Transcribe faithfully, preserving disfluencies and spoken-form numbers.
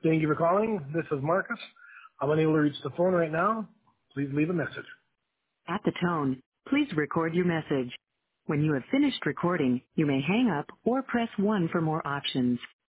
Thank you for calling. This is Marcus. I'm unable to reach the phone right now. Please leave a message. At the tone, please record your message. When you have finished recording, you may hang up or press one for more options.